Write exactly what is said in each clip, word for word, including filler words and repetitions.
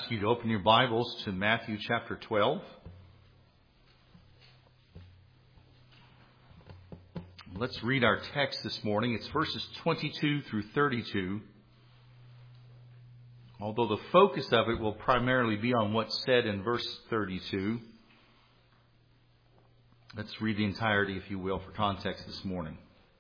You to open your Bibles to Matthew chapter twelve. Let's read our text this morning. It's verses twenty-two through thirty-two. Although the focus of it will primarily be on what's said in verse thirty-two. Let's read the entirety, if you will, for context this morning.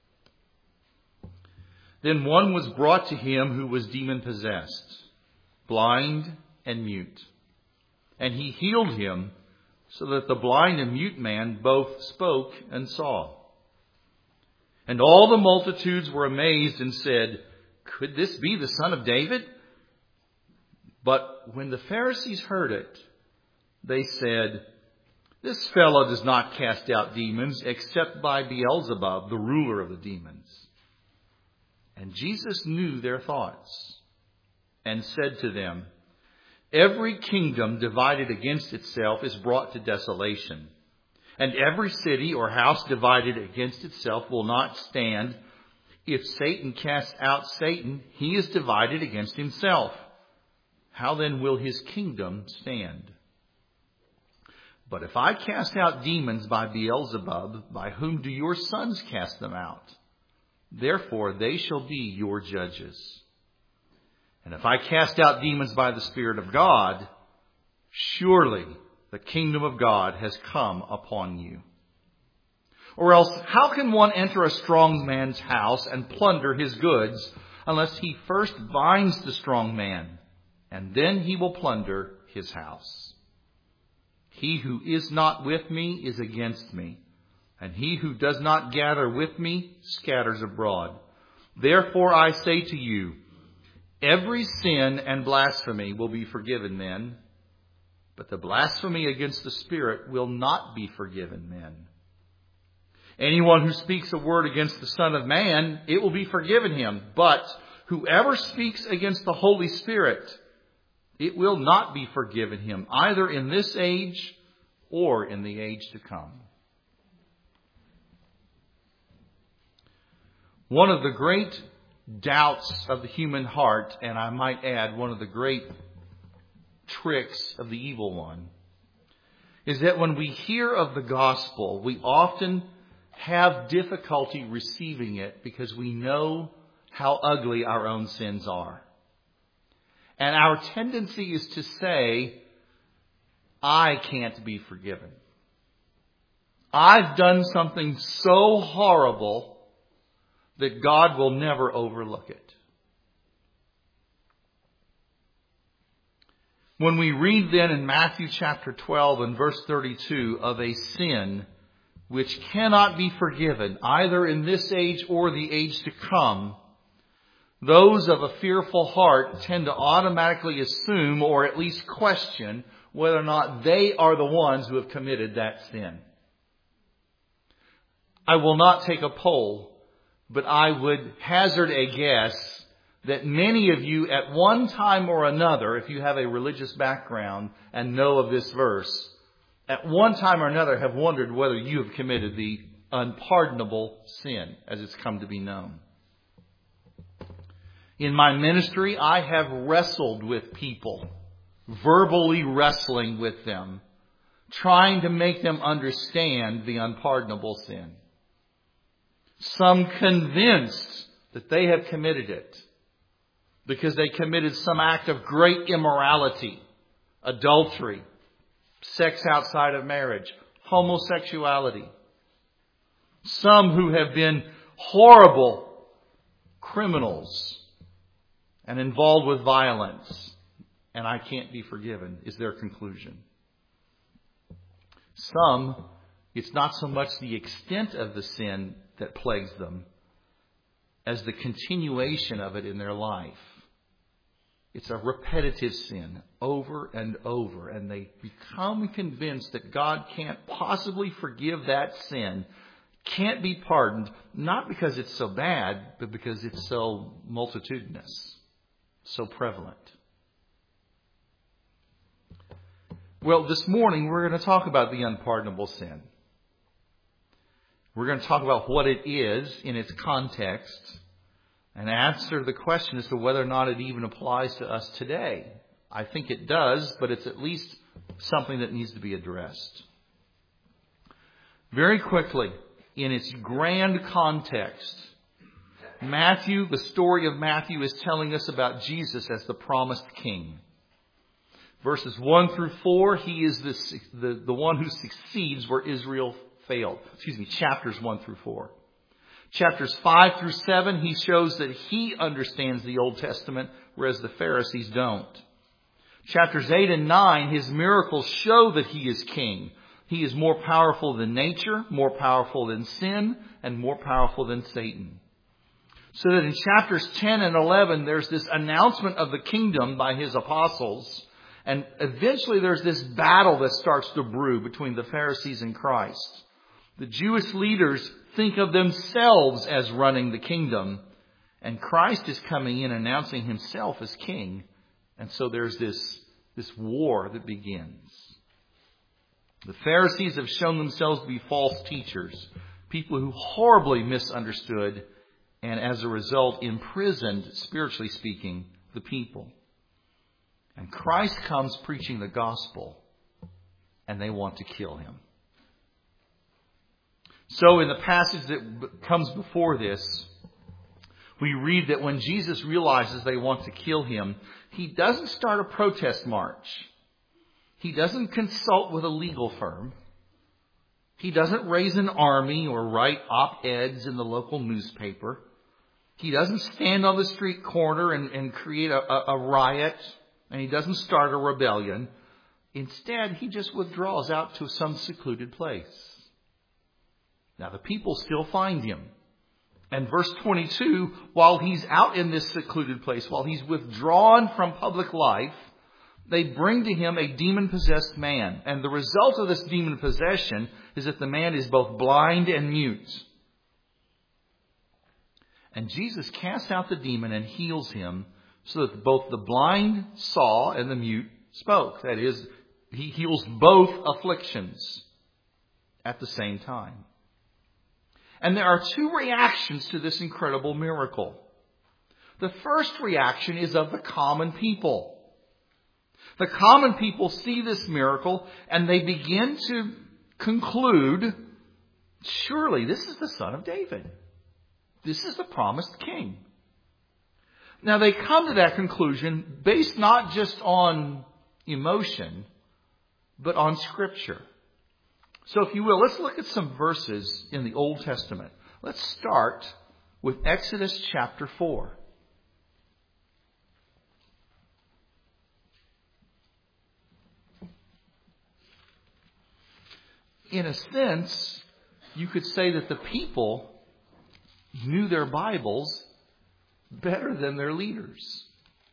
Then one was brought to him who was demon-possessed, blind and mute. And he healed him, so that the blind and mute man both spoke and saw. And all the multitudes were amazed and said, "Could this be the Son of David?" But when the Pharisees heard it, they said, "This fellow does not cast out demons except by Beelzebub, the ruler of the demons." And Jesus knew their thoughts and said to them, "Every kingdom divided against itself is brought to desolation, and every city or house divided against itself will not stand. If Satan casts out Satan, he is divided against himself. How then will his kingdom stand? But if I cast out demons by Beelzebub, by whom do your sons cast them out? Therefore they shall be your judges. And if I cast out demons by the Spirit of God, surely the kingdom of God has come upon you. Or else, how can one enter a strong man's house and plunder his goods, unless he first binds the strong man, and then he will plunder his house? He who is not with me is against me, and he who does not gather with me scatters abroad. Therefore I say to you, every sin and blasphemy will be forgiven men, but the blasphemy against the Spirit will not be forgiven men. Anyone who speaks a word against the Son of Man, it will be forgiven him. But whoever speaks against the Holy Spirit, it will not be forgiven him, either in this age or in the age to come." One of the great doubts of the human heart, and I might add one of the great tricks of the evil one, is that when we hear of the gospel, we often have difficulty receiving it because we know how ugly our own sins are. And our tendency is to say, I can't be forgiven. I've done something so horrible that God will never overlook it. When we read then in Matthew chapter twelve and verse thirty-two of a sin which cannot be forgiven either in this age or the age to come, those of a fearful heart tend to automatically assume or at least question whether or not they are the ones who have committed that sin. I will not take a poll, but I would hazard a guess that many of you at one time or another, if you have a religious background and know of this verse, at one time or another have wondered whether you have committed the unpardonable sin as it's come to be known. In my ministry, I have wrestled with people, verbally wrestling with them, trying to make them understand the unpardonable sin. Some convinced that they have committed it because they committed some act of great immorality, adultery, sex outside of marriage, homosexuality. Some who have been horrible criminals and involved with violence, and I can't be forgiven, is their conclusion. Some, it's not so much the extent of the sin that plagues them as the continuation of it in their life. It's a repetitive sin over and over, and they become convinced that God can't possibly forgive that sin, can't be pardoned, not because it's so bad, but because it's so multitudinous, so prevalent. Well, this morning we're going to talk about the unpardonable sin. We're going to talk about what it is in its context and answer the question as to whether or not it even applies to us today. I think it does, but it's at least something that needs to be addressed. Very quickly, in its grand context, Matthew, the story of Matthew is telling us about Jesus as the promised king. Verses one through four, he is the, the, the one who succeeds where Israel failed. Excuse me, chapters one through four. Chapters five through seven, he shows that he understands the Old Testament, whereas the Pharisees don't. Chapters eight and nine, his miracles show that he is king. He is more powerful than nature, more powerful than sin, and more powerful than Satan. So that in chapters ten and eleven, there's this announcement of the kingdom by his apostles. And eventually there's this battle that starts to brew between the Pharisees and Christ. The Jewish leaders think of themselves as running the kingdom. And Christ is coming in announcing himself as king. And so there's this, this war that begins. The Pharisees have shown themselves to be false teachers. People who horribly misunderstood and as a result imprisoned, spiritually speaking, the people. And Christ comes preaching the gospel, and they want to kill him. So in the passage that comes before this, we read that when Jesus realizes they want to kill him, he doesn't start a protest march. He doesn't consult with a legal firm. He doesn't raise an army or write op-eds in the local newspaper. He doesn't stand on the street corner and, and create a, a, a riot. And he doesn't start a rebellion. Instead, he just withdraws out to some secluded place. Now, the people still find him. And verse twenty-two, while he's out in this secluded place, while he's withdrawn from public life, they bring to him a demon-possessed man. And the result of this demon possession is that the man is both blind and mute. And Jesus casts out the demon and heals him, so that both the blind saw and the mute spoke. That is, he heals both afflictions at the same time. And there are two reactions to this incredible miracle. The first reaction is of the common people. The common people see this miracle and they begin to conclude, surely this is the Son of David. This is the promised king. Now, they come to that conclusion based not just on emotion, but on Scripture. So, if you will, let's look at some verses in the Old Testament. Let's start with Exodus chapter four. In a sense, you could say that the people knew their Bibles better than their leaders.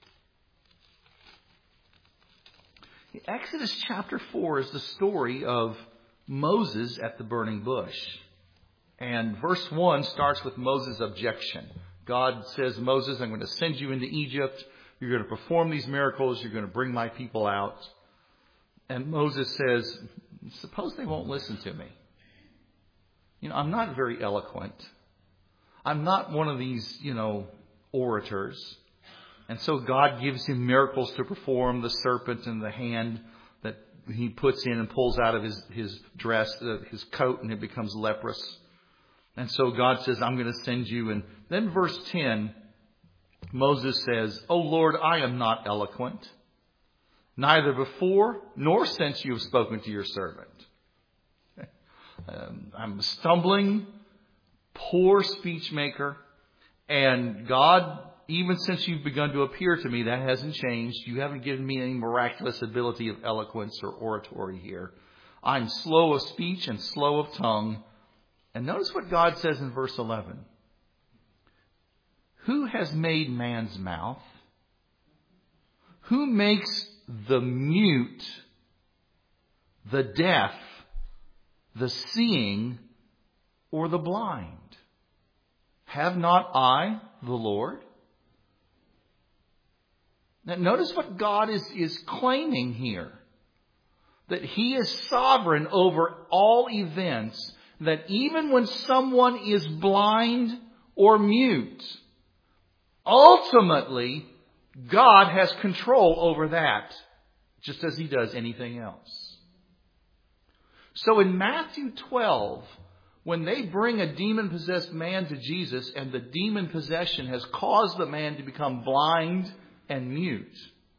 Exodus chapter four is the story of Moses at the burning bush. And verse one starts with Moses' objection. God says, Moses, I'm going to send you into Egypt. You're going to perform these miracles. You're going to bring my people out. And Moses says, suppose they won't listen to me. You know, I'm not very eloquent. I'm not one of these, you know, orators. And so God gives him miracles to perform, the serpent and the hand that he puts in and pulls out of his, his dress, uh, his coat, and it becomes leprous. And so God says, I'm going to send you. And then verse ten, Moses says, O Lord, I am not eloquent, neither before nor since you have spoken to your servant. um, I'm a stumbling, poor speech maker. And God, even since you've begun to appear to me, that hasn't changed. You haven't given me any miraculous ability of eloquence or oratory here. I'm slow of speech and slow of tongue. And notice what God says in verse eleven. Who has made man's mouth? Who makes the mute, the deaf, the seeing, or the blind? Have not I the Lord? Now notice what God is, is claiming here. That he is sovereign over all events. That even when someone is blind or mute, ultimately God has control over that, just as He does anything else. So in Matthew twelve, when they bring a demon-possessed man to Jesus and the demon possession has caused the man to become blind and mute,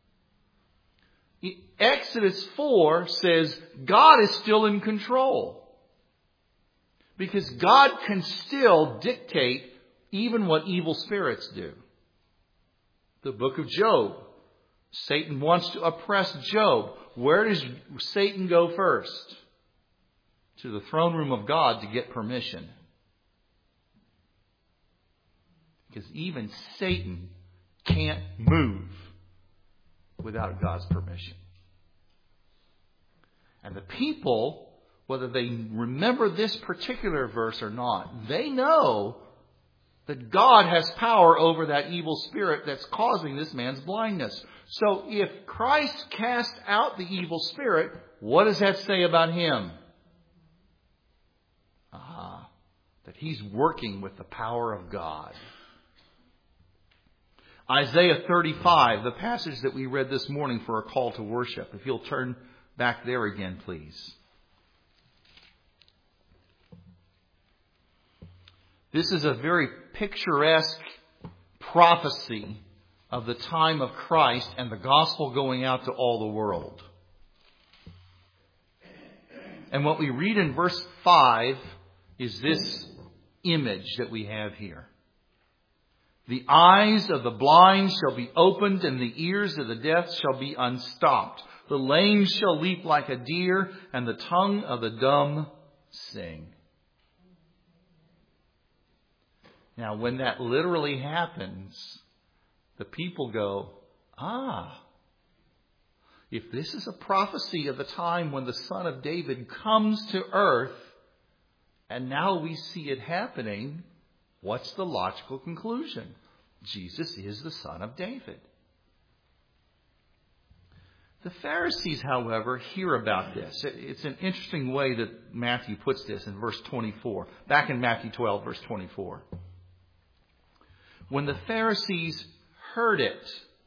Exodus four says God is still in control. Because God can still dictate even what evil spirits do. The book of Job. Satan wants to oppress Job. Where does Satan go first? To the throne room of God to get permission. Because even Satan can't move without God's permission. And the people, whether they remember this particular verse or not, they know that God has power over that evil spirit that's causing this man's blindness. So if Christ cast out the evil spirit, what does that say about Him? Ah, that He's working with the power of God. Isaiah thirty-five, the passage that we read this morning for a call to worship. If you'll turn back there again, please. This is a very picturesque prophecy of the time of Christ and the gospel going out to all the world. And what we read in verse five is this image that we have here. The eyes of the blind shall be opened, and the ears of the deaf shall be unstopped. The lame shall leap like a deer, and the tongue of the dumb sing. Now, when that literally happens, the people go, ah, if this is a prophecy of the time when the Son of David comes to earth, and now we see it happening, what's the logical conclusion? Jesus is the Son of David. The Pharisees, however, hear about this. It's an interesting way that Matthew puts this in verse twenty-four. Back in Matthew twelve, verse twenty-four. When the Pharisees heard it.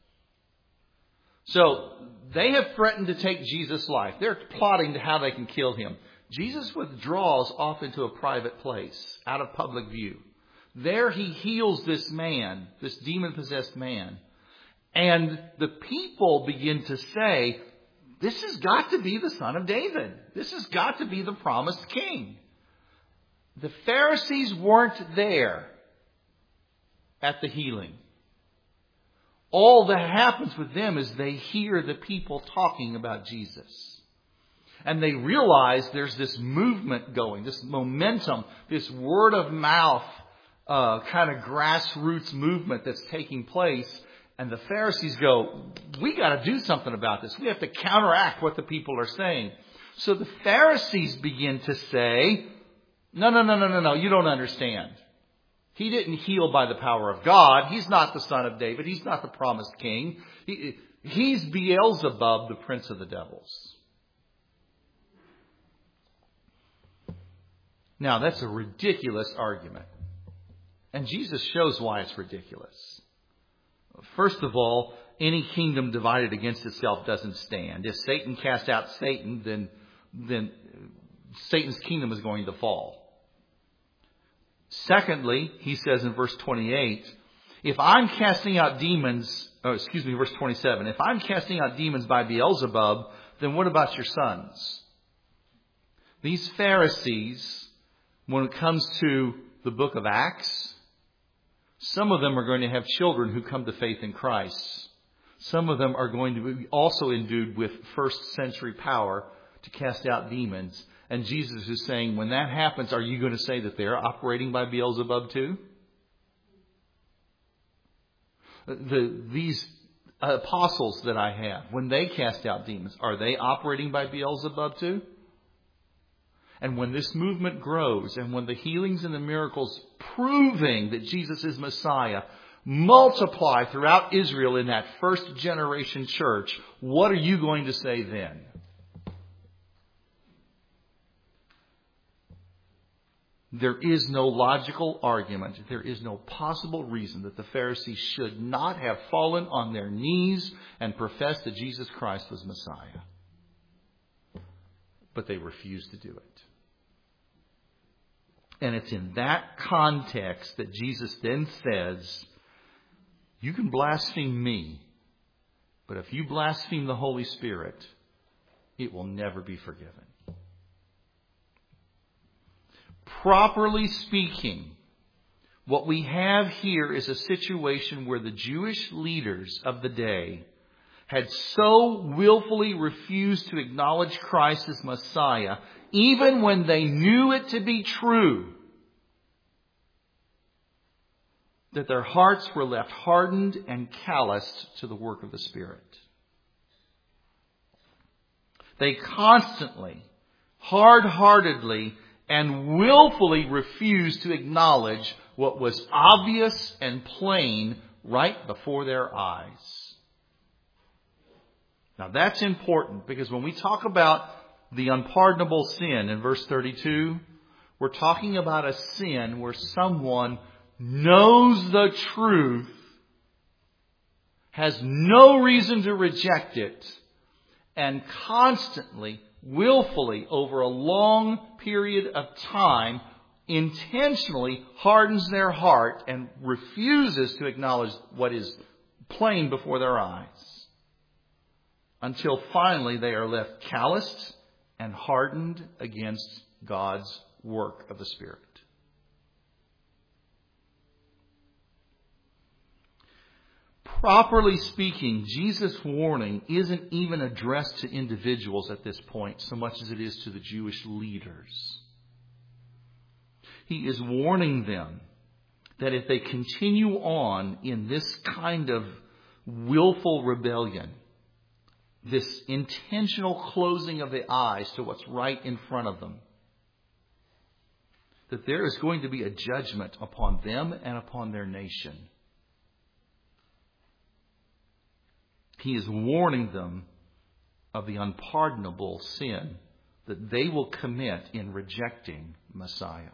So they have threatened to take Jesus' life. They're plotting to how they can kill Him. Jesus withdraws off into a private place, out of public view. There He heals this man, this demon-possessed man. And the people begin to say, this has got to be the Son of David. This has got to be the promised king. The Pharisees weren't there at the healing. All that happens with them is they hear the people talking about Jesus. And they realize there's this movement going, this momentum, this word of mouth uh, kind of grassroots movement that's taking place. And the Pharisees go, we got to do something about this. We have to counteract what the people are saying. So the Pharisees begin to say, no, no, no, no, no, no, you don't understand. He didn't heal by the power of God. He's not the Son of David. He's not the promised king. He, he's Beelzebub, the prince of the devils. Now, that's a ridiculous argument. And Jesus shows why it's ridiculous. First of all, any kingdom divided against itself doesn't stand. If Satan casts out Satan, then, then Satan's kingdom is going to fall. Secondly, he says in verse twenty-eight, if I'm casting out demons, oh, excuse me, verse twenty-seven, if I'm casting out demons by Beelzebub, then what about your sons? These Pharisees, when it comes to the book of Acts, some of them are going to have children who come to faith in Christ. Some of them are going to be also endued with first century power to cast out demons. And Jesus is saying, when that happens, are you going to say that they're operating by Beelzebub too? The, these apostles that I have, when they cast out demons, are they operating by Beelzebub too? And when this movement grows, and when the healings and the miracles proving that Jesus is Messiah multiply throughout Israel in that first generation church, what are you going to say then? There is no logical argument. There is no possible reason that the Pharisees should not have fallen on their knees and professed that Jesus Christ was Messiah. But they refused to do it. And it's in that context that Jesus then says, you can blaspheme me, but if you blaspheme the Holy Spirit, it will never be forgiven. Properly speaking, what we have here is a situation where the Jewish leaders of the day had so willfully refused to acknowledge Christ as Messiah, even when they knew it to be true, that their hearts were left hardened and calloused to the work of the Spirit. They constantly, hard-heartedly, and willfully refused to acknowledge what was obvious and plain right before their eyes. Now that's important, because when we talk about the unpardonable sin in verse thirty-two, we're talking about a sin where someone knows the truth, has no reason to reject it, and constantly, willfully, over a long period of time, intentionally hardens their heart and refuses to acknowledge what is plain before their eyes, until finally they are left calloused and hardened against God's work of the Spirit. Properly speaking, Jesus' warning isn't even addressed to individuals at this point so much as it is to the Jewish leaders. He is warning them that if they continue on in this kind of willful rebellion, this intentional closing of the eyes to what's right in front of them, that there is going to be a judgment upon them and upon their nation. He is warning them of the unpardonable sin that they will commit in rejecting Messiah.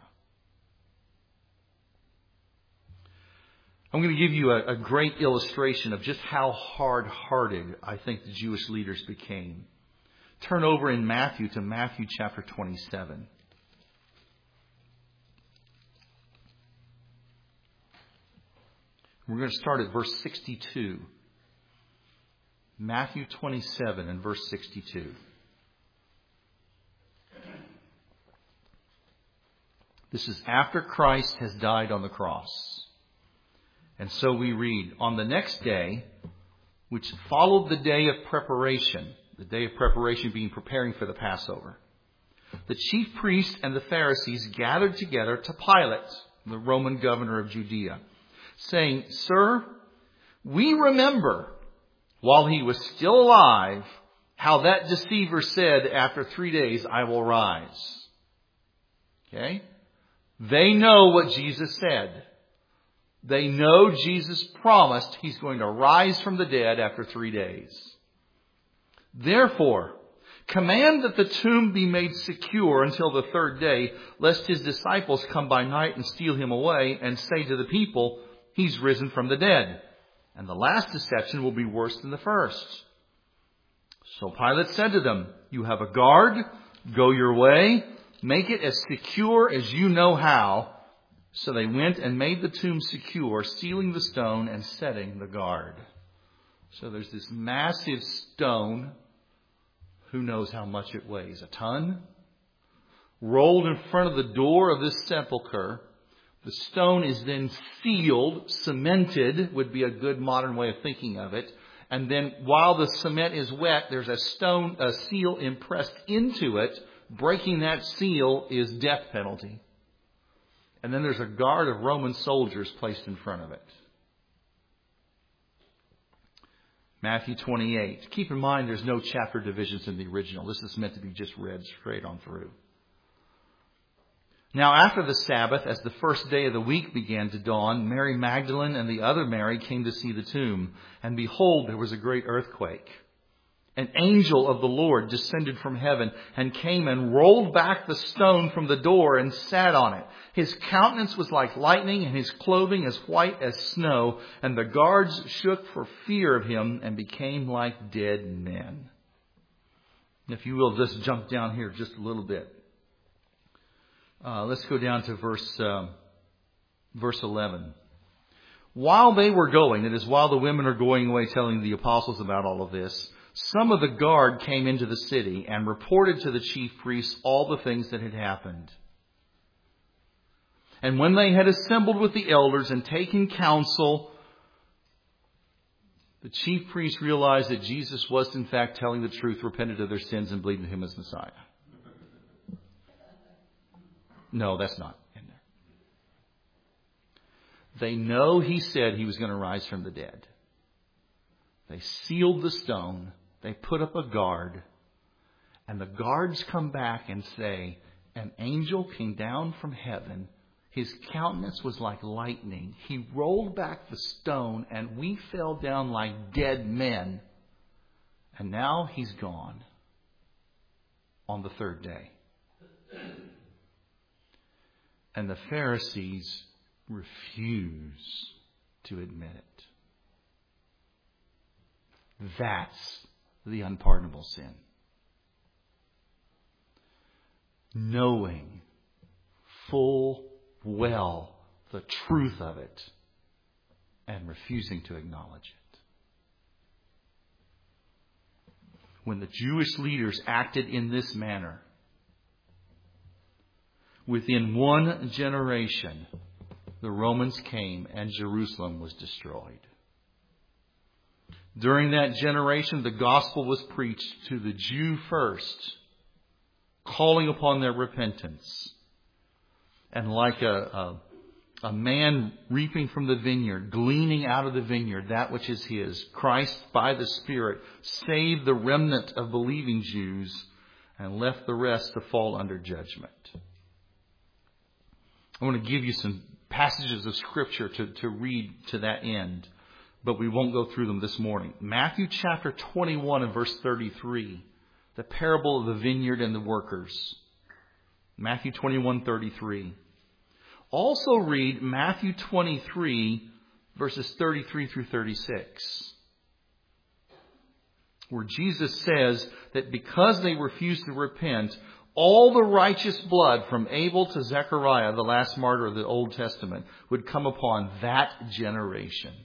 I'm going to give you a, a great illustration of just how hard-hearted I think the Jewish leaders became. Turn over in Matthew to Matthew chapter twenty-seven. We're going to start at verse sixty-two. Matthew twenty-seven and verse sixty-two. This is after Christ has died on the cross. And so we read, on the next day, which followed the day of preparation, the day of preparation being preparing for the Passover, the chief priests and the Pharisees gathered together to Pilate, the Roman governor of Judea, saying, Sir, we remember while he was still alive how that deceiver said, after three days I will rise. Okay? They know what Jesus said. They know Jesus promised he's going to rise from the dead after three days. Therefore, command that the tomb be made secure until the third day, lest his disciples come by night and steal him away and say to the people, he's risen from the dead. And the last deception will be worse than the first. So Pilate said to them, you have a guard, go your way, make it as secure as you know how. So they went and made the tomb secure, sealing the stone and setting the guard. So there's this massive stone. Who knows how much it weighs? A ton? Rolled in front of the door of this sepulcher. The stone is then sealed, cemented would be a good modern way of thinking of it. And then while the cement is wet, there's a stone, a seal impressed into it. Breaking that seal is death penalty. And then there's a guard of Roman soldiers placed in front of it. Matthew twenty-eight. Keep in mind there's no chapter divisions in the original. This is meant to be just read straight on through. Now after the Sabbath, as the first day of the week began to dawn, Mary Magdalene and the other Mary came to see the tomb. And behold, there was a great earthquake. An angel of the Lord descended from heaven and came and rolled back the stone from the door and sat on it. His countenance was like lightning and his clothing as white as snow. And the guards shook for fear of him and became like dead men. If you will, just jump down here just a little bit. Uh, let's go down to verse, uh, verse eleven. While they were going, that is, while the women are going away telling the apostles about all of this, some of the guard came into the city and reported to the chief priests all the things that had happened. And when they had assembled with the elders and taken counsel, the chief priests realized that Jesus was in fact telling the truth, repented of their sins, and believed in him as Messiah. No, that's not in there. They know he said he was going to rise from the dead. They sealed the stone. They put up a guard. And the guards come back and say, an angel came down from heaven. His countenance was like lightning. He rolled back the stone and we fell down like dead men. And now he's gone on the third day. And the Pharisees refuse to admit it. That's the unpardonable sin. Knowing full well the truth of it and refusing to acknowledge it. When the Jewish leaders acted in this manner, within one generation, the Romans came and Jerusalem was destroyed. During that generation, the gospel was preached to the Jew first, calling upon their repentance. And like a, a, a man reaping from the vineyard, gleaning out of the vineyard that which is his, Christ, by the Spirit, saved the remnant of believing Jews and left the rest to fall under judgment. I want to give you some passages of Scripture to, to read to that end, but we won't go through them this morning. Matthew chapter twenty-one and verse thirty-three, the parable of the vineyard and the workers. Matthew twenty-one, thirty-three. Also read Matthew twenty-three, verses thirty-three through thirty-six, where Jesus says that because they refused to repent, all the righteous blood from Abel to Zechariah, the last martyr of the Old Testament, would come upon that generation.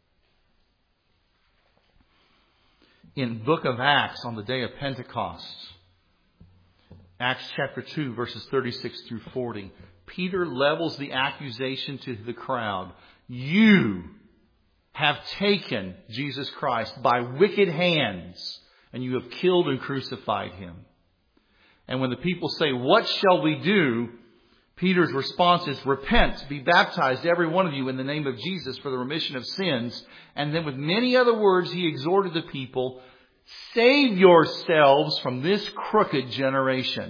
In book of Acts, on the day of Pentecost, Acts chapter two, verses thirty-six through forty, Peter levels the accusation to the crowd. You have taken Jesus Christ by wicked hands, and you have killed and crucified him. And when the people say, what shall we do? Peter's response is, repent, be baptized, every one of you, in the name of Jesus for the remission of sins. And then with many other words, he exhorted the people, save yourselves from this crooked generation.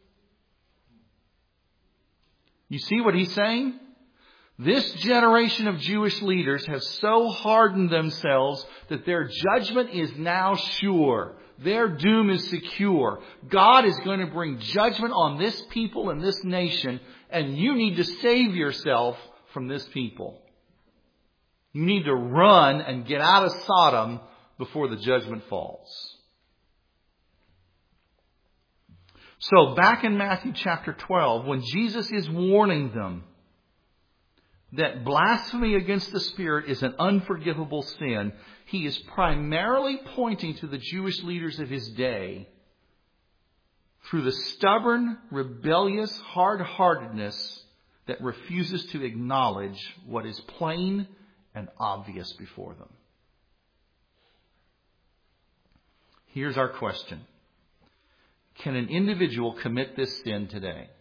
You see what he's saying? This generation of Jewish leaders have so hardened themselves that their judgment is now sure. Their doom is secure. God is going to bring judgment on this people and this nation, and you need to save yourself from this people. You need to run and get out of Sodom before the judgment falls. So back in Matthew chapter twelve, when Jesus is warning them that blasphemy against the Spirit is an unforgivable sin, he is primarily pointing to the Jewish leaders of his day through the stubborn, rebellious hard-heartedness that refuses to acknowledge what is plain and obvious before them. Here's our question. Can an individual commit this sin today?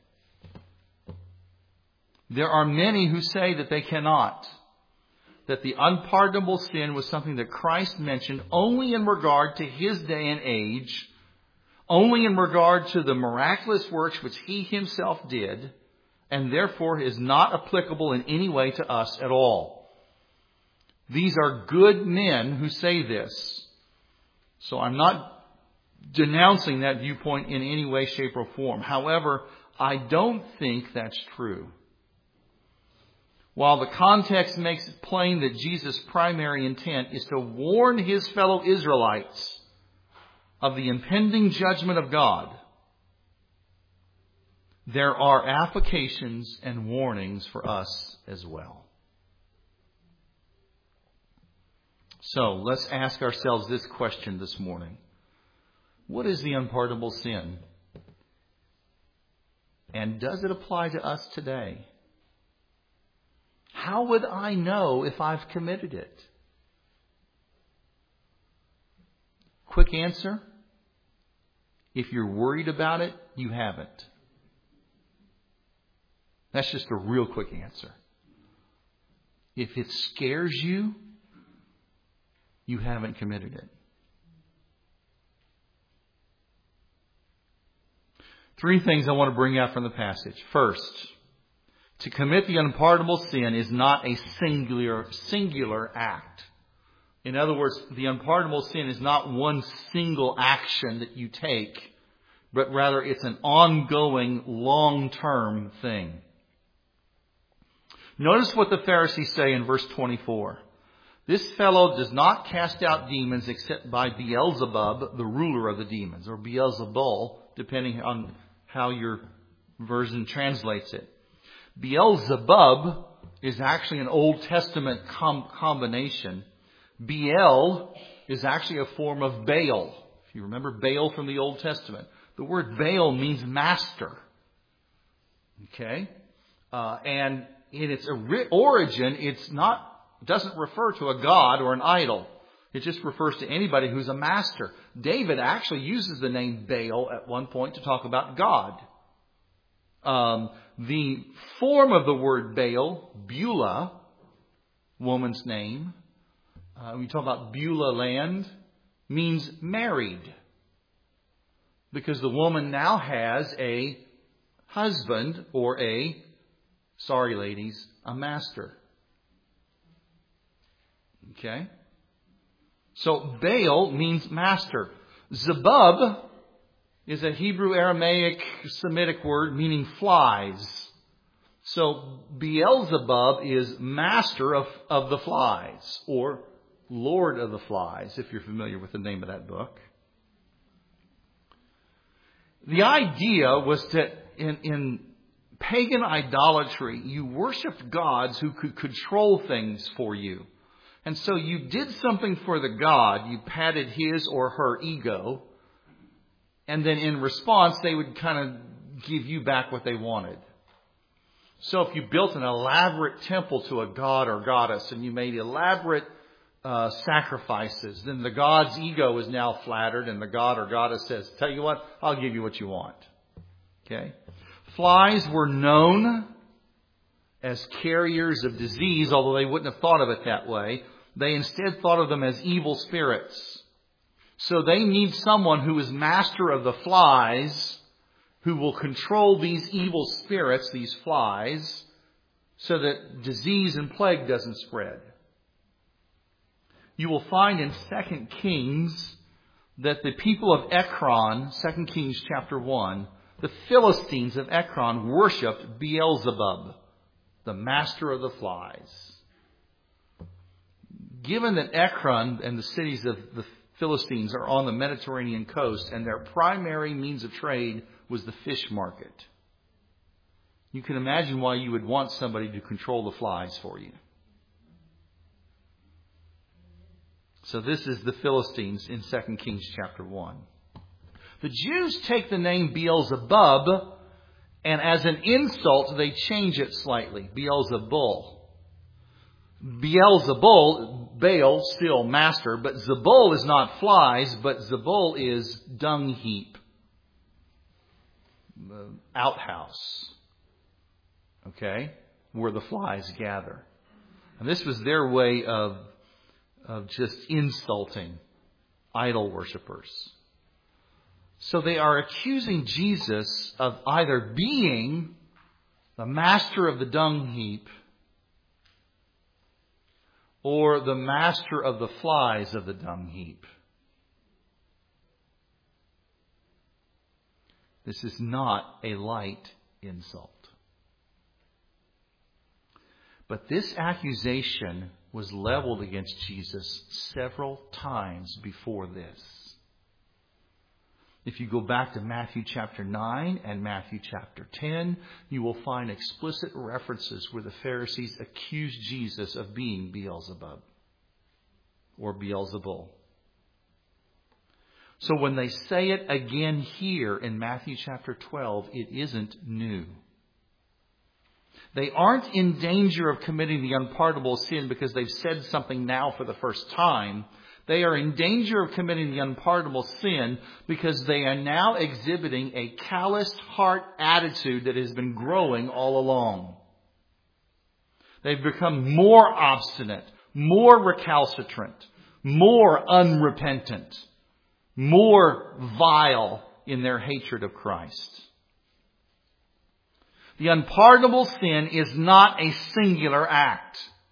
There are many who say that they cannot. That the unpardonable sin was something that Christ mentioned only in regard to his day and age, only in regard to the miraculous works which he himself did, and therefore is not applicable in any way to us at all. These are good men who say this. So I'm not denouncing that viewpoint in any way, shape, or form. However, I don't think that's true. While the context makes it plain that Jesus' primary intent is to warn his fellow Israelites of the impending judgment of God, there are applications and warnings for us as well. So let's ask ourselves this question this morning. What is the unpardonable sin? And does it apply to us today? How would I know if I've committed it? Quick answer. If you're worried about it, you haven't. That's just a real quick answer. If it scares you, you haven't committed it. Three things I want to bring out from the passage. First, to commit the unpardonable sin is not a singular, singular act. In other words, the unpardonable sin is not one single action that you take, but rather it's an ongoing, long-term thing. Notice what the Pharisees say in verse twenty-four. This fellow does not cast out demons except by Beelzebub, the ruler of the demons, or Beelzebul, depending on how your version translates it. Beelzebub is actually an Old Testament com- combination. Beel is actually a form of Baal. If you remember Baal from the Old Testament, the word Baal means master. Okay? Uh, and in its origin, it's not, doesn't refer to a god or an idol. It just refers to anybody who's a master. David actually uses the name Baal at one point to talk about God. Um, the form of the word Baal, Beulah, woman's name, uh, we talk about Beulah land, means married. Because the woman now has a husband or a, sorry ladies, a master. Okay? So Baal means master. Zebub is a Hebrew, Aramaic, Semitic word meaning flies. So Beelzebub is master of, of the flies, or Lord of the flies, if you're familiar with the name of that book. The idea was that in, in pagan idolatry, you worshipped gods who could control things for you. And so you did something for the god, you patted his or her ego, and then in response, they would kind of give you back what they wanted. So if you built an elaborate temple to a god or goddess and you made elaborate uh, sacrifices, then the god's ego is now flattered and the god or goddess says, tell you what, I'll give you what you want. Okay? Flies were known as carriers of disease, although they wouldn't have thought of it that way. They instead thought of them as evil spirits. So they need someone who is master of the flies, who will control these evil spirits, these flies, so that disease and plague doesn't spread. You will find in Second Kings that the people of Ekron, Second Kings chapter one, the Philistines of Ekron worshipped Beelzebub, the master of the flies. Given that Ekron and the cities of the Philistines are on the Mediterranean coast and their primary means of trade was the fish market, you can imagine why you would want somebody to control the flies for you. So this is the Philistines in Second Kings chapter one. The Jews take the name Beelzebub, and as an insult, they change it slightly. Beelzebul. Beelzebul, Baal, still master, but Zebul is not flies, but Zebul is dung heap. Outhouse. Okay? Where the flies gather. And this was their way of, of just insulting idol worshippers. So they are accusing Jesus of either being the master of the dung heap or the master of the flies of the dung heap. This is not a light insult. But this accusation was leveled against Jesus several times before this. If you go back to Matthew chapter nine and Matthew chapter ten, you will find explicit references where the Pharisees accused Jesus of being Beelzebub or Beelzebul. So when they say it again here in Matthew chapter twelve, it isn't new. They aren't in danger of committing the unpardonable sin because they've said something now for the first time. They are in danger of committing the unpardonable sin because they are now exhibiting a calloused heart attitude that has been growing all along. They've become more obstinate, more recalcitrant, more unrepentant, more vile in their hatred of Christ. The unpardonable sin is not a singular act.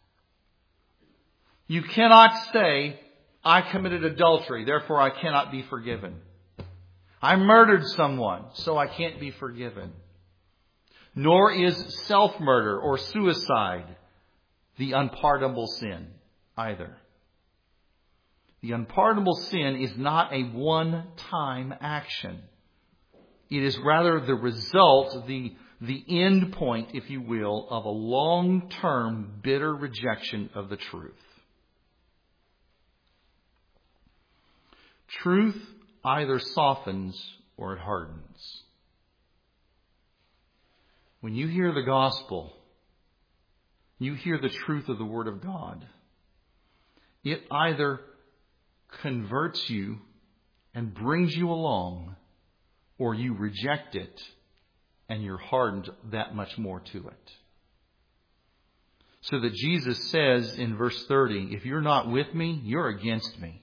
You cannot say, I committed adultery, therefore I cannot be forgiven. I murdered someone, so I can't be forgiven. Nor is self-murder or suicide the unpardonable sin either. The unpardonable sin is not a one-time action. It is rather the result, the, the end point, if you will, of a long-term bitter rejection of the truth. Truth either softens or it hardens. When you hear the gospel, you hear the truth of the Word of God. It either converts you and brings you along, or you reject it and you're hardened that much more to it. So that Jesus says in verse thirty, if you're not with me, you're against me.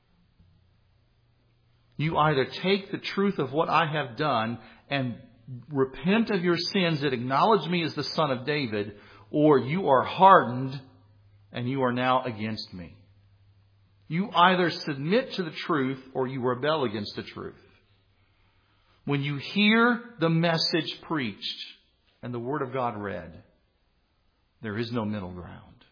You either take the truth of what I have done and repent of your sins and acknowledge me as the Son of David, or you are hardened and you are now against me. You either submit to the truth or you rebel against the truth. When you hear the message preached and the Word of God read, there is no middle ground.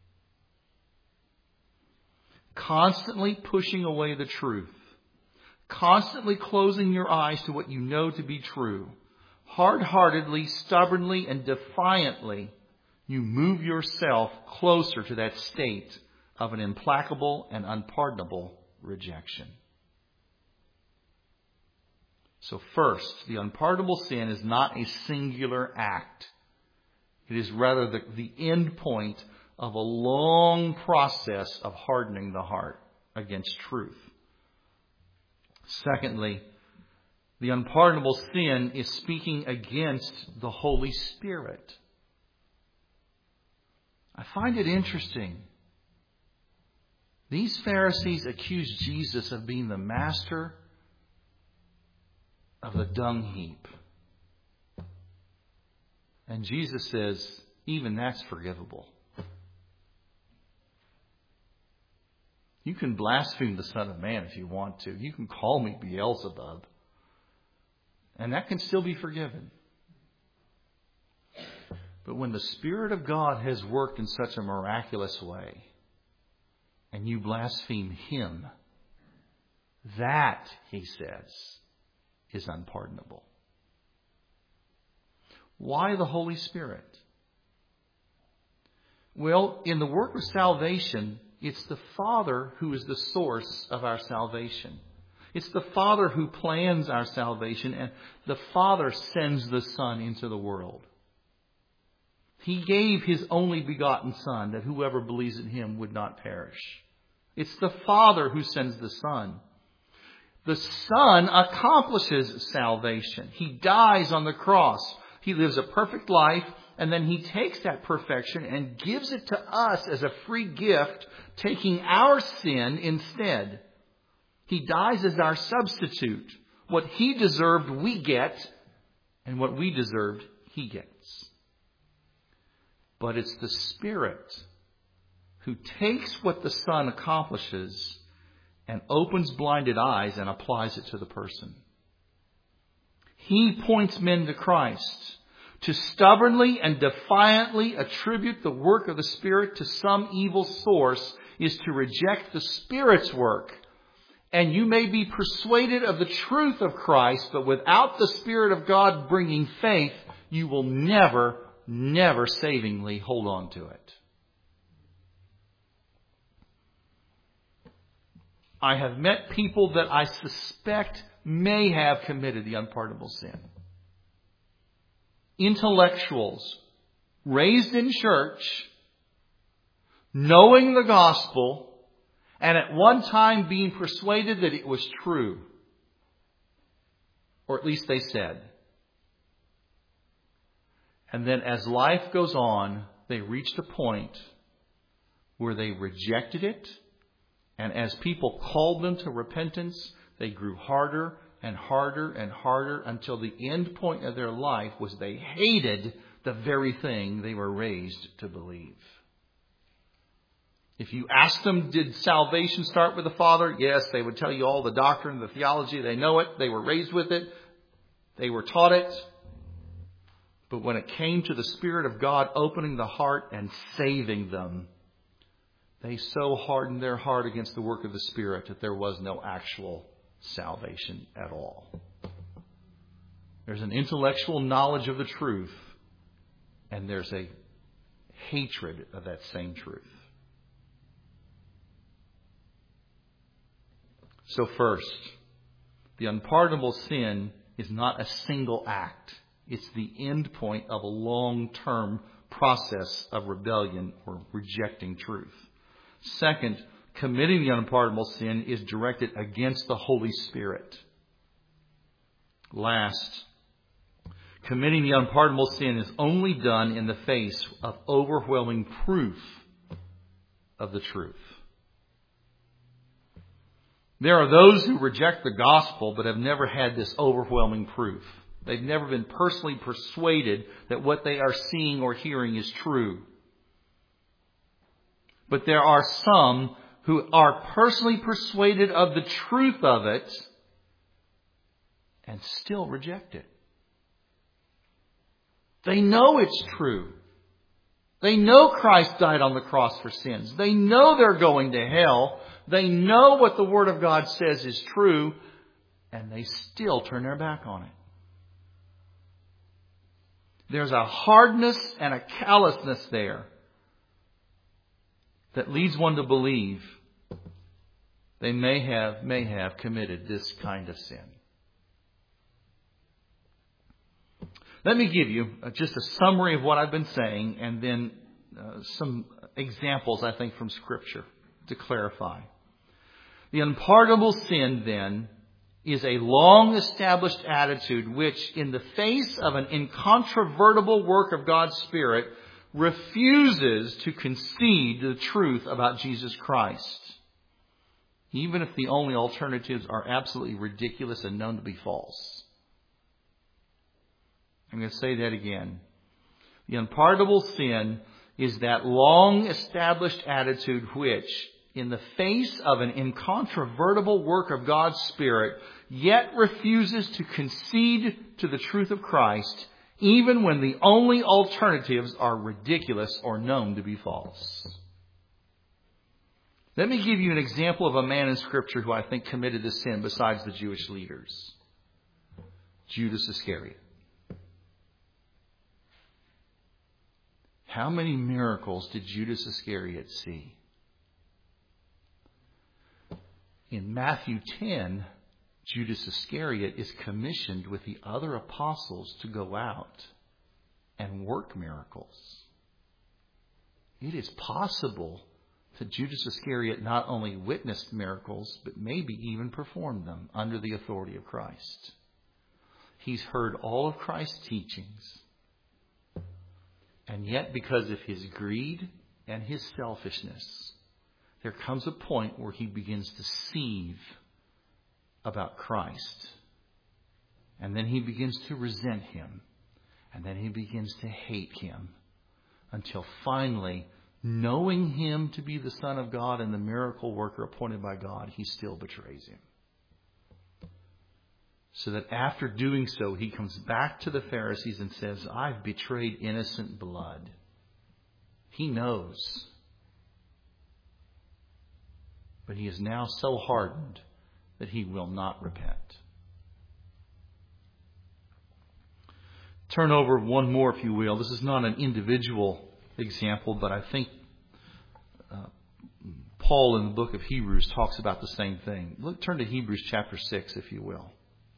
Constantly pushing away the truth, constantly closing your eyes to what you know to be true, hard-heartedly, stubbornly, and defiantly, you move yourself closer to that state of an implacable and unpardonable rejection. So first, the unpardonable sin is not a singular act. It is rather the, the end point of a long process of hardening the heart against truth. Secondly, the unpardonable sin is speaking against the Holy Spirit. I find it interesting. These Pharisees accused Jesus of being the master of the dung heap. And Jesus says, even that's forgivable. You can blaspheme the Son of Man if you want to. You can call me Beelzebub. And that can still be forgiven. But when the Spirit of God has worked in such a miraculous way, and you blaspheme Him, that, he says, is unpardonable. Why the Holy Spirit? Well, in the work of salvation, it's the Father who is the source of our salvation. It's the Father who plans our salvation, and the Father sends the Son into the world. He gave His only begotten Son, that whoever believes in Him would not perish. It's the Father who sends the Son. The Son accomplishes salvation. He dies on the cross. He lives a perfect life, and then He takes that perfection and gives it to us as a free gift, taking our sin instead. He dies as our substitute. What He deserved, we get, and what we deserved, He gets. But it's the Spirit who takes what the Son accomplishes and opens blinded eyes and applies it to the person. He points men to Christ. To stubbornly and defiantly attribute the work of the Spirit to some evil source is to reject the Spirit's work. And you may be persuaded of the truth of Christ, but without the Spirit of God bringing faith, you will never, never savingly hold on to it. I have met people that I suspect may have committed the unpardonable sin. Intellectuals, raised in church, knowing the gospel, and at one time being persuaded that it was true. Or at least they said. And then as life goes on, they reached a point where they rejected it. And as people called them to repentance, they grew harder and harder and harder until the end point of their life was they hated the very thing they were raised to believe. If you asked them, did salvation start with the Father? Yes, they would tell you all the doctrine, the theology. They know it. They were raised with it. They were taught it. But when it came to the Spirit of God opening the heart and saving them, they so hardened their heart against the work of the Spirit that there was no actual salvation at all. There's an intellectual knowledge of the truth, and there's a hatred of that same truth. So first, the unpardonable sin is not a single act. It's the end point of a long-term process of rebellion or rejecting truth. Second, committing the unpardonable sin is directed against the Holy Spirit. Last, committing the unpardonable sin is only done in the face of overwhelming proof of the truth. There are those who reject the gospel but have never had this overwhelming proof. They've never been personally persuaded that what they are seeing or hearing is true. But there are some who are personally persuaded of the truth of it and still reject it. They know it's true. They know Christ died on the cross for sins. They know they're going to hell. They know what the Word of God says is true, and they still turn their back on it. There's a hardness and a callousness there that leads one to believe they may have, may have committed this kind of sin. Let me give you just a summary of what I've been saying and then uh, some examples, I think, from Scripture to clarify. The unpardonable sin, then, is a long-established attitude which, in the face of an incontrovertible work of God's Spirit, refuses to concede the truth about Jesus Christ, even if the only alternatives are absolutely ridiculous and known to be false. I'm going to say that again. The unpardonable sin is that long-established attitude which, in the face of an incontrovertible work of God's Spirit, yet refuses to concede to the truth of Christ, even when the only alternatives are ridiculous or known to be false. Let me give you an example of a man in Scripture who I think committed this sin besides the Jewish leaders. Judas Iscariot. How many miracles did Judas Iscariot see? In Matthew ten, Judas Iscariot is commissioned with the other apostles to go out and work miracles. It is possible that Judas Iscariot not only witnessed miracles, but maybe even performed them under the authority of Christ. He's heard all of Christ's teachings. And yet, because of his greed and his selfishness, there comes a point where he begins to seethe about Christ. And then he begins to resent him. And then he begins to hate him. Until finally, knowing him to be the Son of God and the miracle worker appointed by God, he still betrays him. So that after doing so, he comes back to the Pharisees and says, I've betrayed innocent blood. He knows. But he is now so hardened that he will not repent. Turn over one more, if you will. This is not an individual example, but I think uh, Paul in the book of Hebrews talks about the same thing. Look, turn to Hebrews chapter six, if you will.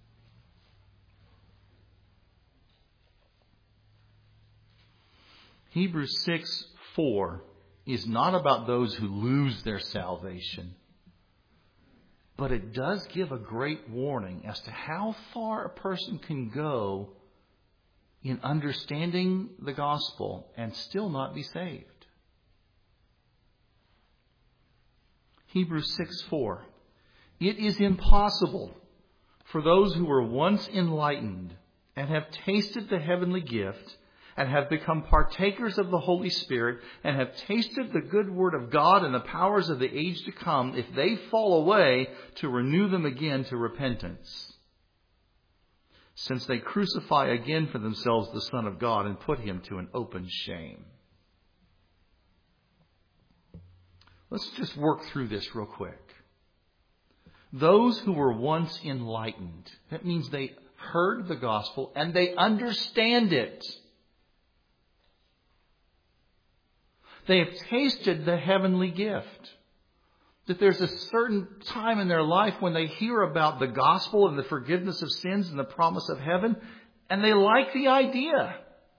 Hebrews six four is not about those who lose their salvation, but it does give a great warning as to how far a person can go in understanding the gospel and still not be saved. Hebrews six four. It is impossible for those who were once enlightened and have tasted the heavenly gift and have become partakers of the Holy Spirit and have tasted the good word of God and the powers of the age to come, if they fall away, to renew them again to repentance, since they crucify again for themselves the Son of God and put him to an open shame. Let's just work through this real quick. Those who were once enlightened, that means they heard the gospel and they understand it. They have tasted the heavenly gift. That there's a certain time in their life when they hear about the gospel and the forgiveness of sins and the promise of heaven, and they like the idea.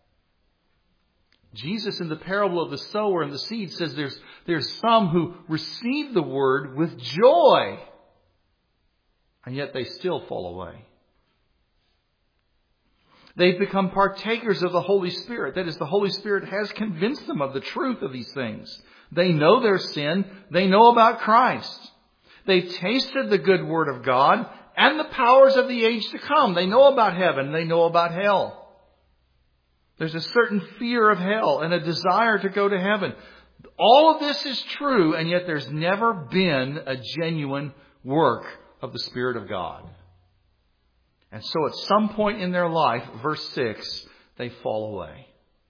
Jesus in the parable of the sower and the seed says there's, there's some who receive the word with joy, and yet they still fall away. They've become partakers of the Holy Spirit. That is, the Holy Spirit has convinced them of the truth of these things. They know their sin. They know about Christ. They've tasted the good word of God and the powers of the age to come. They know about heaven. They know about hell. There's a certain fear of hell and a desire to go to heaven. All of this is true, and yet there's never been a genuine work of the Spirit of God. And so at some point in their life, verse six, they fall away.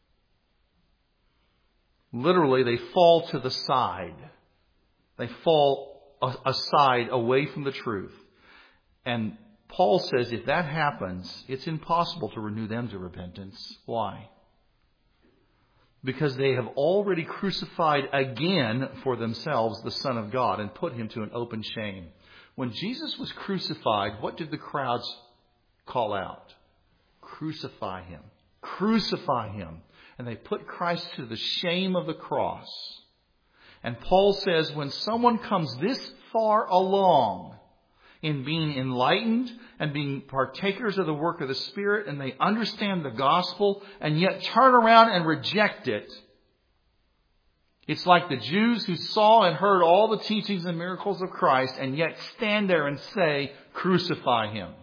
Literally, they fall to the side. They fall aside, away from the truth. And Paul says if that happens, it's impossible to renew them to repentance. Why? Because they have already crucified again for themselves the Son of God and put him to an open shame. When Jesus was crucified, what did the crowds call out? Crucify him. Crucify him. And they put Christ to the shame of the cross. And Paul says when someone comes this far along in being enlightened and being partakers of the work of the Spirit, and they understand the gospel and yet turn around and reject it, it's like the Jews who saw and heard all the teachings and miracles of Christ and yet stand there and say, crucify him.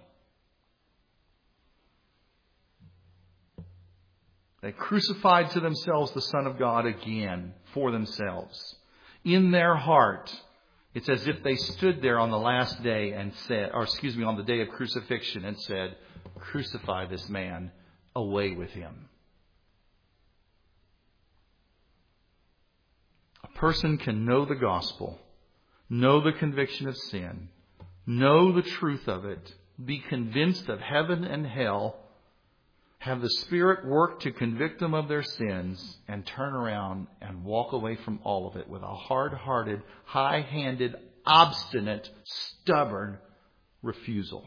They crucified to themselves the Son of God again for themselves. In their heart, it's as if they stood there on the last day and said, or excuse me, on the day of crucifixion and said, crucify this man, away with him. A person can know the gospel, know the conviction of sin, know the truth of it, be convinced of heaven and hell, have the Spirit work to convict them of their sins, and turn around and walk away from all of it with a hard-hearted, high-handed, obstinate, stubborn refusal.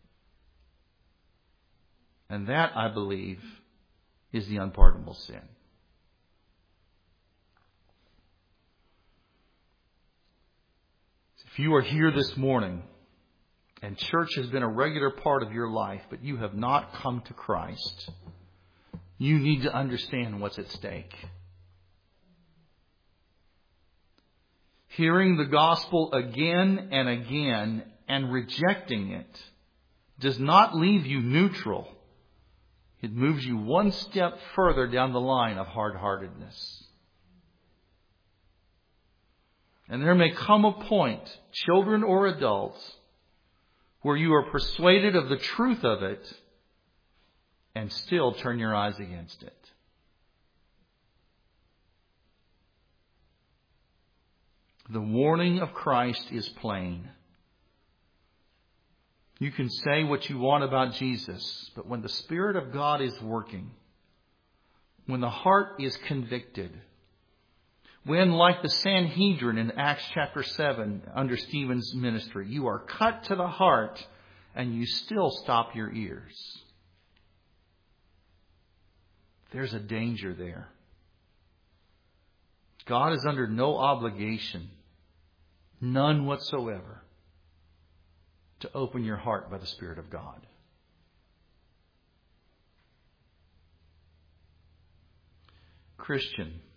And that, I believe, is the unpardonable sin. If you are here this morning and church has been a regular part of your life, but you have not come to Christ, you need to understand what's at stake. Hearing the gospel again and again and rejecting it does not leave you neutral. It moves you one step further down the line of hard-heartedness. And there may come a point, children or adults, where you are persuaded of the truth of it and still turn your eyes against it. The warning of Christ is plain. You can say what you want about Jesus, but when the Spirit of God is working, when the heart is convicted, when, like the Sanhedrin in Acts chapter seven under Stephen's ministry, you are cut to the heart and you still stop your ears, there's a danger there. God is under no obligation, none whatsoever, to open your heart by the Spirit of God. Christian,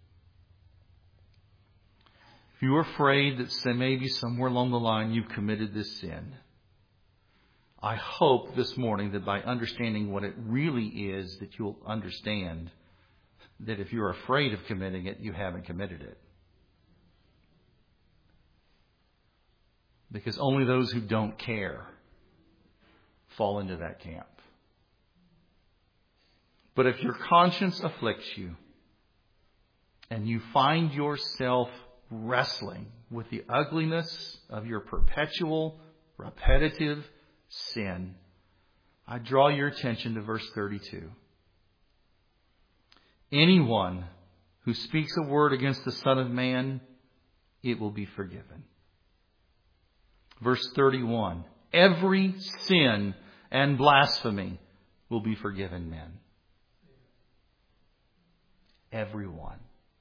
if you're afraid that maybe somewhere along the line you've committed this sin, I hope this morning that by understanding what it really is, that you'll understand that if you're afraid of committing it, you haven't committed it. Because only those who don't care fall into that camp. But if your conscience afflicts you and you find yourself wrestling with the ugliness of your perpetual, repetitive sin, I draw your attention to verse thirty-two. Anyone who speaks a word against the Son of Man, it will be forgiven. Verse thirty-one. Every sin and blasphemy will be forgiven men. Everyone.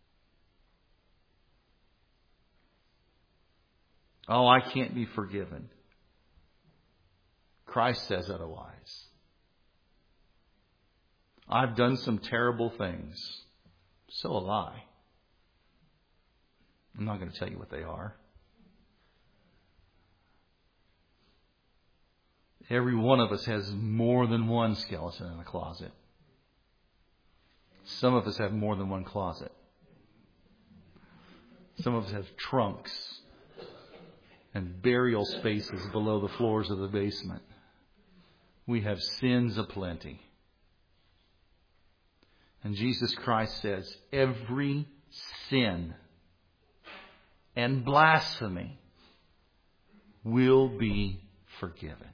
Oh, I can't be forgiven. Christ says otherwise. I've done some terrible things. So have I. I'm not going to tell you what they are. Every one of us has more than one skeleton in the closet. Some of us have more than one closet. Some of us have trunks and burial spaces below the floors of the basement. We have sins aplenty. And Jesus Christ says, every sin and blasphemy will be forgiven.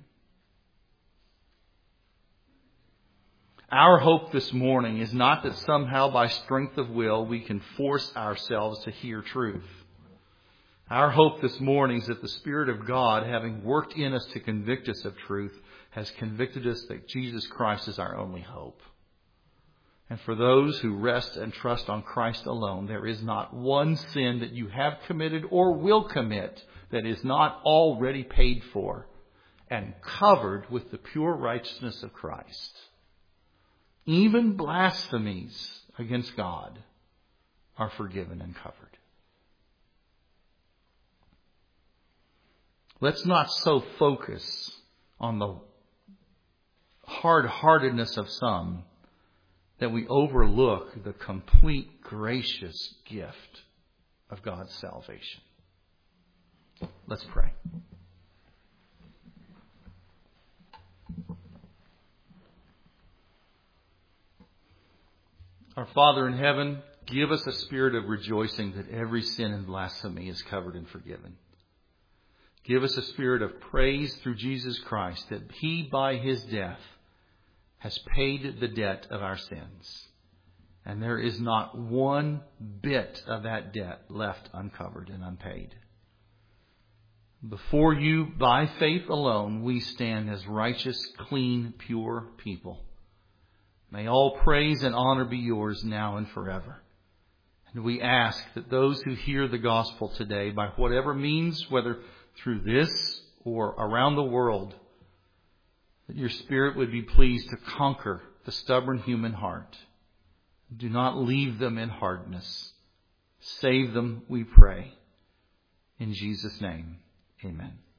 Our hope this morning is not that somehow by strength of will we can force ourselves to hear truth. Our hope this morning is that the Spirit of God, having worked in us to convict us of truth, has convicted us that Jesus Christ is our only hope. And for those who rest and trust on Christ alone, there is not one sin that you have committed or will commit that is not already paid for and covered with the pure righteousness of Christ. Even blasphemies against God are forgiven and covered. Let's not so focus on the hard-heartedness of some that we overlook the complete gracious gift of God's salvation. Let's pray. Our Father in heaven, give us a spirit of rejoicing that every sin and blasphemy is covered and forgiven. Give us a spirit of praise through Jesus Christ that He, by His death, has paid the debt of our sins. And there is not one bit of that debt left uncovered and unpaid. Before you, by faith alone, we stand as righteous, clean, pure people. May all praise and honor be yours now and forever. And we ask that those who hear the gospel today, by whatever means, whether through this or around the world, that your Spirit would be pleased to conquer the stubborn human heart. Do not leave them in hardness. Save them, we pray. In Jesus' name, amen.